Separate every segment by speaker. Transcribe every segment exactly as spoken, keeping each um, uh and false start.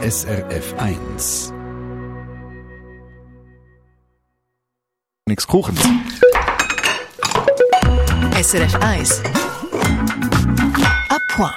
Speaker 1: S R F eins. Nichts Kuchens.
Speaker 2: S R F eins. À point.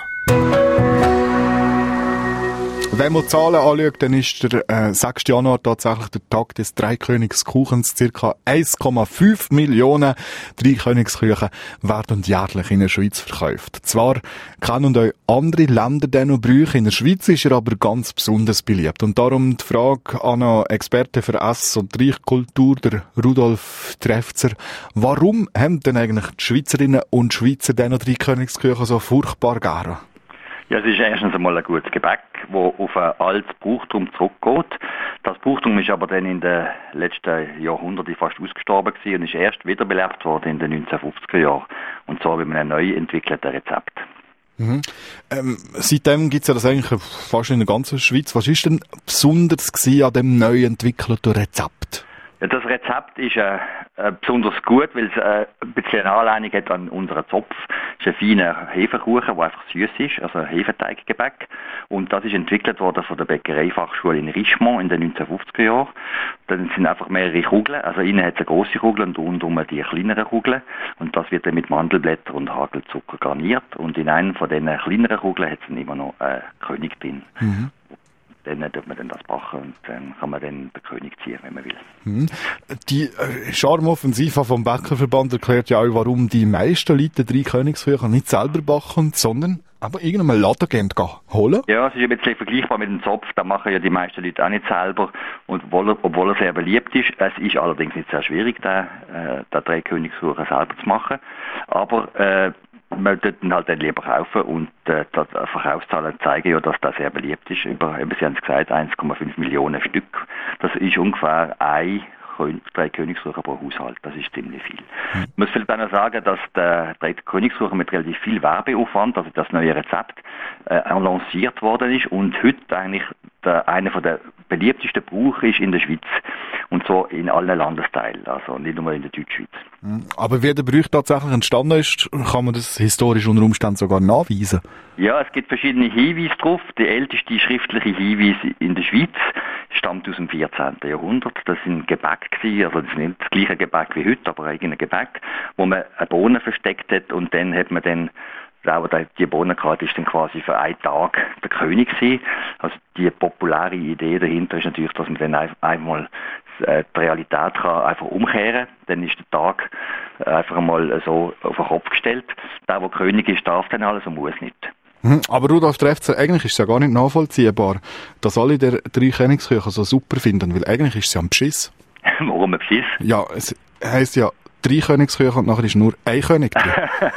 Speaker 1: Wenn man die Zahlen anschaut, dann ist der äh, sechsten Januar tatsächlich der Tag des Dreikönigskuchens. Circa eins Komma fünf Millionen Dreikönigsküchen werden jährlich in der Schweiz verkauft. Zwar kennen euch andere Länder den noch Brüche, in der Schweiz ist er aber ganz besonders beliebt. Und darum die Frage an einen Experten für Ess- und Reichkultur, der Rudolf Trefzer. Warum haben denn eigentlich die Schweizerinnen und Schweizer den noch Dreikönigsküchen so furchtbar gerne?
Speaker 3: Ja, es ist erstens einmal ein gutes Gebäck, das auf ein altes Brauchtum zurückgeht. Das Brauchtum ist aber dann in den letzten Jahrhunderten fast ausgestorben gewesen und ist erst wiederbelebt worden in den neunzehnhundertfünfziger Jahren. Und zwar mit einem neu entwickelten Rezept.
Speaker 1: Mhm. Ähm, seitdem gibt es ja das eigentlich fast in der ganzen Schweiz. Was ist denn besonders gewesen an dem neu entwickelten Rezept?
Speaker 3: Ja, das Rezept ist äh, äh, besonders gut, weil es äh, ein bisschen eine Anlehnung hat an unseren Zopf. Es ist ein feiner Hefekuchen, der einfach süß ist, also ein Hefeteiggebäck. Und das ist entwickelt worden von der Bäckereifachschule in Richemont in den neunzehnhundertfünfziger Jahren. Dann sind einfach mehrere Kugeln, also innen hat es eine grosse Kugel und rundum die kleineren Kugeln. Und das wird dann mit Mandelblätter und Hagelzucker garniert. Und in einem von diesen kleineren Kugeln hat es dann immer noch einen König drin. Mhm. Dann tut man dann das backen und dann kann man dann den König ziehen, wenn man will.
Speaker 1: Hm. Die äh, Charmoffensive vom Bäckerverband erklärt ja auch, warum die meisten Leute drei Königsküchen nicht selber backen, sondern aber irgendeinem Laden gehen holen.
Speaker 3: Ja, es ist ein bisschen vergleichbar mit dem Zopf. Da machen ja die meisten Leute auch nicht selber. Und obwohl er, obwohl er sehr beliebt ist, es ist allerdings nicht sehr schwierig, den, äh, den drei Königskuchen selber zu machen. Aber äh, man tut ihn halt dann lieber kaufen und äh, die Verkaufszahlen zeigen ja, dass das sehr beliebt ist. Über, Sie haben es gesagt, eins Komma fünf Millionen Stück. Das ist ungefähr ein drei Königskuchen pro Haushalt. Das ist ziemlich viel. Mhm. Ich muss vielleicht auch noch sagen, dass der drei Königskuchen mit relativ viel Werbeaufwand, also das neue Rezept, äh, lanciert worden ist und heute eigentlich der, einer der beliebtesten Brauch ist in der Schweiz. Und zwar in allen Landesteilen, also nicht nur in der Deutschschweiz.
Speaker 1: Aber wie der Brauch tatsächlich entstanden ist, kann man das historisch unter Umständen sogar nachweisen?
Speaker 3: Ja, es gibt verschiedene Hinweise drauf. Der älteste schriftliche Hinweis in der Schweiz stammt aus dem vierzehnten Jahrhundert. Das sind Gebäck gewesen, also das ist nicht das gleiche Gebäck wie heute, aber ein Gebäck, wo man eine Bohne versteckt hat und dann hat man dann aber die Bohnenkarte ist dann quasi für einen Tag der König gewesen. Also die populäre Idee dahinter ist natürlich, dass man dann einmal die Realität kann einfach umkehren. Dann ist der Tag einfach einmal so auf den Kopf gestellt. Der, der König ist, darf dann alles und muss nicht.
Speaker 1: Aber Rudolf Trefzer, eigentlich ist es ja gar nicht nachvollziehbar, dass alle der drei Königsküchen so super finden, weil eigentlich ist es ja ein Beschiss.
Speaker 3: Warum ein Beschiss?
Speaker 1: Ja, es heisst ja drei Königsküchen und nachher ist nur ein König drin.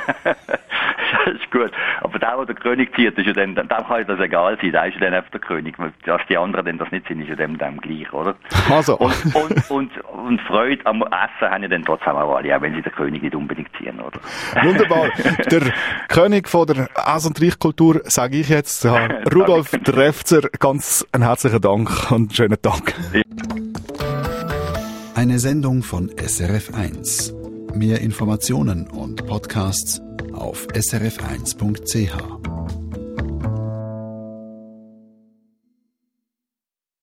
Speaker 3: Das ist gut. Aber der, der den König zieht, ist ja dann, dem kann ja das egal sein, der ist ja dann einfach der König. Dass die anderen dann das nicht sind, ist ja dem, dem gleich, oder?
Speaker 1: Also.
Speaker 3: Und, und, und, und Freude am Essen haben ja dann trotzdem auch alle, auch wenn sie den König nicht unbedingt ziehen, oder?
Speaker 1: Wunderbar. Der König von der Ess- und Reichkultur, sage ich jetzt, Rudolf Trefzer, ganz einen herzlichen Dank und einen schönen Tag.
Speaker 4: Eine Sendung von S R F eins. Mehr Informationen und Podcasts auf s r f eins punkt c h.